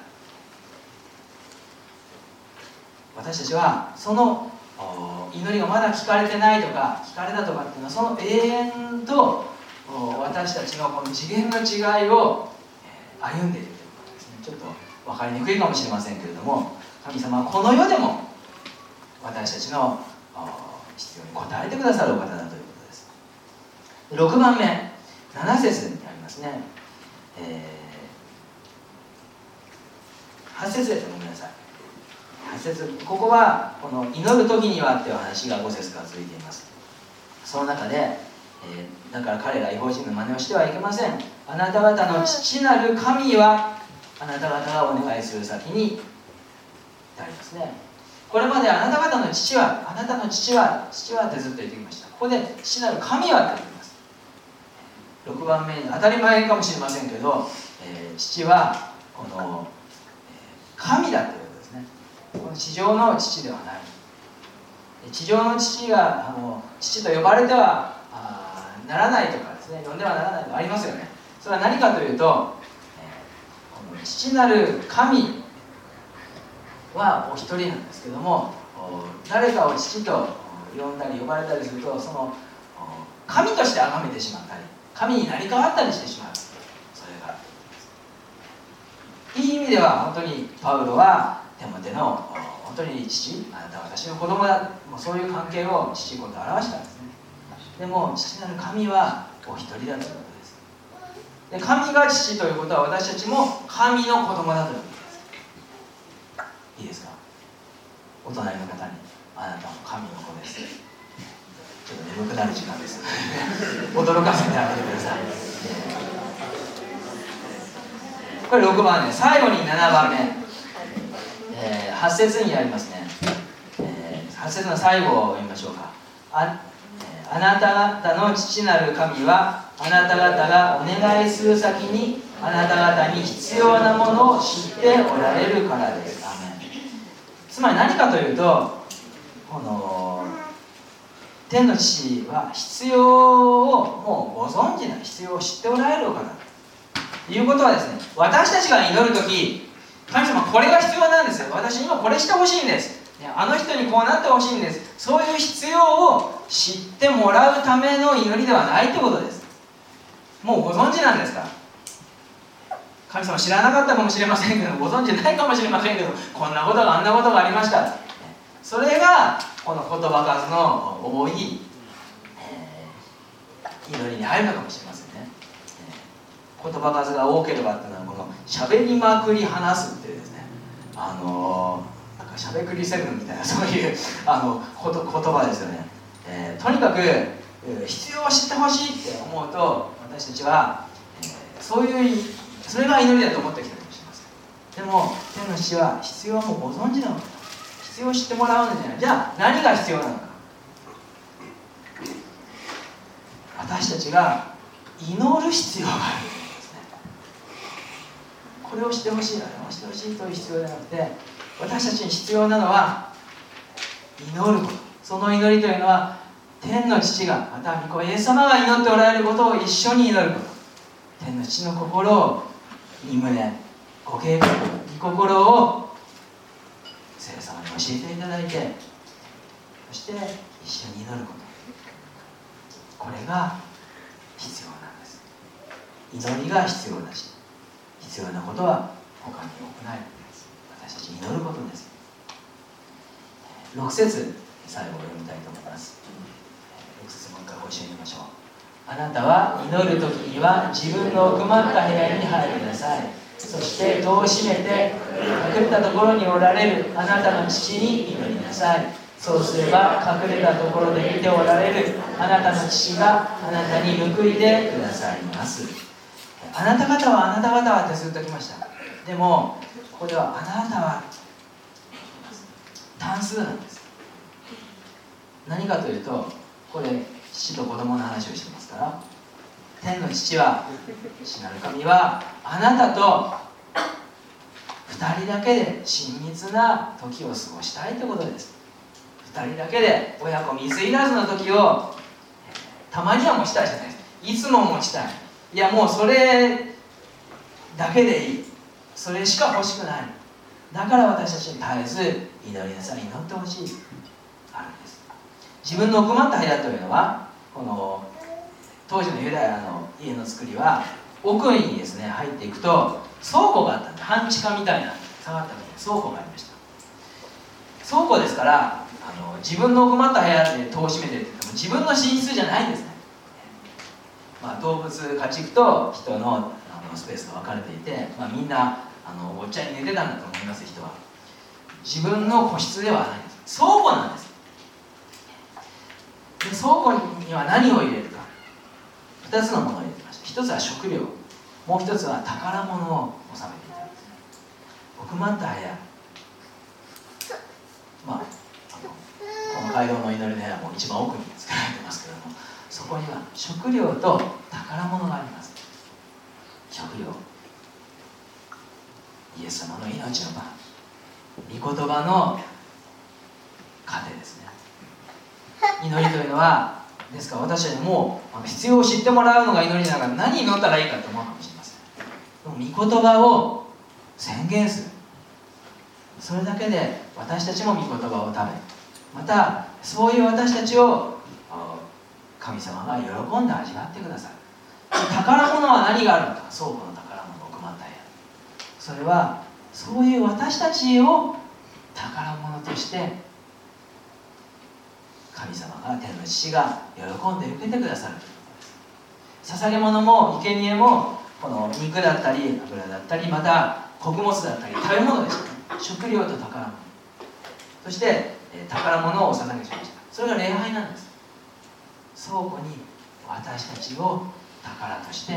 私たちはその祈りがまだ聞かれてないとか聞かれたとかっていうのは、その永遠と私たちのこの次元の違いを歩んでいるということですね。ちょっと分かりにくいかもしれませんけれども、神様はこの世でも私たちの必要に応えてくださるお方だということです。6番目、7節にありますね。8節です。ごめんなさい。8節、ここはこの祈る時にはっていう話が5節から続いています。その中で、だから彼ら異邦人の真似をしてはいけません。あなた方の父なる神はあなた方がお願いする先にってありますね。これまであなた方の父は、あなたの父はってずっと言ってきました。ここで父なる神はって言っています。6番目に当たり前かもしれませんけど、父はこの神だということですね。この地上の父ではない。地上の父が父と呼ばれてはならないとかですね、呼んではならないとかありますよね。それは何かというと、この父なる神はお一人なんですけども、誰かを父と呼んだり呼ばれたりすると、その神として崇めてしまったり、神になり変わったりしてしまう。それからいい意味では本当にパウロはテモテの本当に父、あなたは私の子供だ、もうそういう関係を父子と表したんですね。でも父なる神はお一人だということです。で、神が父ということは私たちも神の子供だということです。いいですか。お隣の方に、あなたも神の子です。ちょっと眠くなる時間です驚かせてあげてください。これ6番目、最後に7番目、8節にありますね。8節の最後を読みましょうか。あなた方の父なる神はあなた方がお願いする先にあなた方に必要なものを知っておられるからです。アメン。つまり何かというと、この天の父は必要をもうご存知な、必要を知っておられるお方ということはですね、私たちが祈るとき、神様これが必要なんですよ、私今これしてほしいんです、あの人にこうなってほしいんです、そういう必要を知ってもらうための祈りではないということです。もうご存知なんですから。神様知らなかったかもしれませんけど、ご存知ないかもしれませんけど、こんなことがあんなことがありました。それがこの言葉数の多い、祈りに入るのかもしれませんね。言葉数が多ければっていうのは、この喋りまくり話すっていうですね、なんかしゃべくりセブンみたいな、そういう言葉ですよね。とにかく必要を知ってほしいって思うと、私たちは、それが祈りだと思ってきたかもしれません。でも天の父は必要はもうご存知なのか、必要を知ってもらうのじゃない。じゃあ何が必要なのか。私たちが祈る必要があるんですね。これをしてほしい、あれをしてほしいという必要ではなくて、私たちに必要なのは祈ること。その祈りというのは、天の父が、また御子イエス様が祈っておられることを一緒に祈ること。天の父の心を、御胸、ご計画、御心を聖霊様に教えていただいて、そして一緒に祈ること。これが必要なんです。祈りが必要だし、必要なことは他に多くない。私たち祈ることです。6節最後を読みたいと思います。6節もう一回ご一緒に読みましょう。あなたは祈るときには自分の奥まった部屋に入りなさい。そして戸を閉めて隠れたところにおられるあなたの父に祈りなさい。 そうすれば隠れたところで見ておられるあなたの父があなたに報いてくださいます。あなた方はあなた方はってずっときました。でもここではあなたは単数なんです。何かというと、これ父と子供の話をしてますから、天の父は、父なる神はあなたと2人だけで親密な時を過ごしたいということです。2人だけで親子水入らずの時をたまには持ちたいじゃないですか。いつも持ちたい。いやもうそれだけでいい。それしか欲しくない。だから私たちに絶えず祈りなさい、祈ってほしいあるんです。自分の奥まった部屋というのは、この当時のユダヤの家の作りは奥にですね入っていくと倉庫があったんで、半地下みたいな下がった倉庫がありました。倉庫ですから自分の奥まった部屋で戸を閉めてって言っても自分の寝室じゃないんですね。動物家畜と人のスペースが分かれていて、みんなおっちゃんに寝てたんだと思います。人は自分の個室ではないんです。倉庫なんです。で倉庫には何を入れるか、2つのものを入れてました。1つは食料、もう1つは宝物を収めていたんです。奥まった部屋、この街道の祈りの部屋も一番奥に作られてますけども、そこには食料と宝物があります。食料、イエス様の命のパン、御言葉の糧ですね。祈りというのはですから私たちにもう必要を知ってもらうのが祈りながら、何祈ったらいいかと思うかもしれません。でも御言葉を宣言する、それだけで私たちも御言葉を食べ、またそういう私たちを神様が喜んで味わってくださる。宝物は何があるのか、倉庫の宝物、奥まった部屋、それはそういう私たちを宝物として神様が、天の父が喜んで受けてくださるということです。捧げ物も生贄も、この肉だったり油だったり、また穀物だったり食べ物ですね。食料と宝物、そして宝物をお捧げしました。それが礼拝なんです。倉庫に私たちを宝として、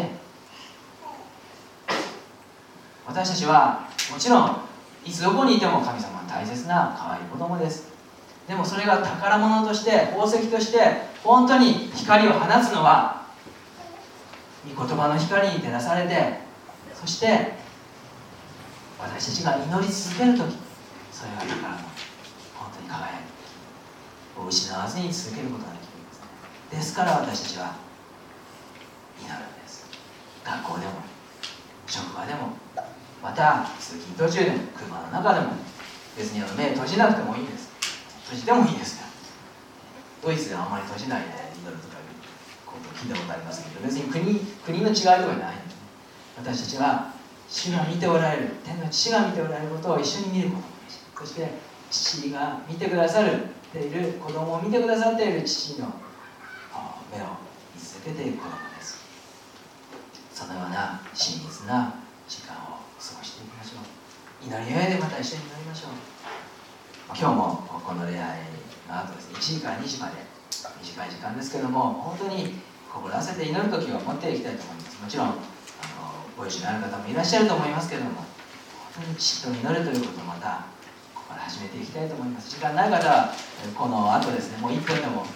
私たちはもちろんいつどこにいても神様の大切な可愛い子供です。でもそれが宝物として、宝石として本当に光を放つのは御言葉の光に照らされて、そして私たちが祈り続けるとき、それが宝物、本当に輝く、を失わずに続けることができるんですね。ですから私たちは祈るんです。学校でも職場でも、また通勤途中でも車の中でも、別に目閉じなくてもいいんです。閉じてもいいですから。ドイツではあんまり閉じないで祈るとかいうことを聞いたことありますけど、別に国の違いとかじゃないんですね。私たちは主が見ておられる、天の父が見ておられることを一緒に見ることです。そして父が見てくださっている子供を見てくださっている父の目を見続けていく子供です。そのような親密な時間を過ごしていきましょう。祈り合いでまた一緒に祈りましょう。今日もこの礼拝の後ですね、1時から2時まで短い時間ですけども、本当に心合わせて祈る時を持っていきたいと思います。もちろんご一緒になる方もいらっしゃると思いますけれども、本当にきちっと祈るということをまたここから始めていきたいと思います。時間ない方はこの後ですね、もう1分でもも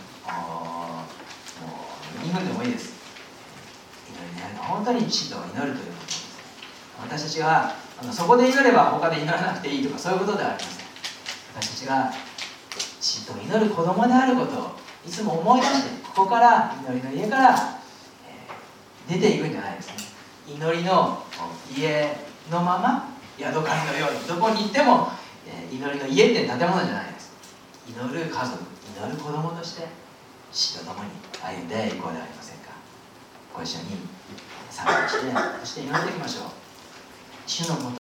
う2分でもいいです。祈りね、本当にきちっと祈るということです。私たちがそこで祈れば他で祈らなくていいとか、そういうことではありません。私たちがきちっと祈る子供であることをいつも思い出して、ここから祈りの家から、出ていくんじゃないですね。祈りの家のままヤドカリのようにどこに行っても、祈りの家って建物じゃないです。祈る家族、祈る子供として死と共に歩んでいこうではありませんか。ご一緒に賛美して、そして祈っていきましょう。主のもと